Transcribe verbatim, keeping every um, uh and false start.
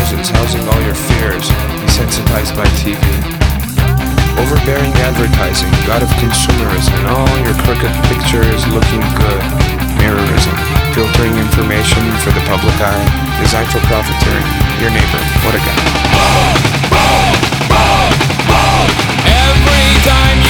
televisions housing all your fears, desensitized by T V. Overbearing advertising, god of consumerism, and all your crooked pictures looking good. Mirrorism, filtering information for the public eye, designed for profiteering. Your neighbor, what a guy. Every time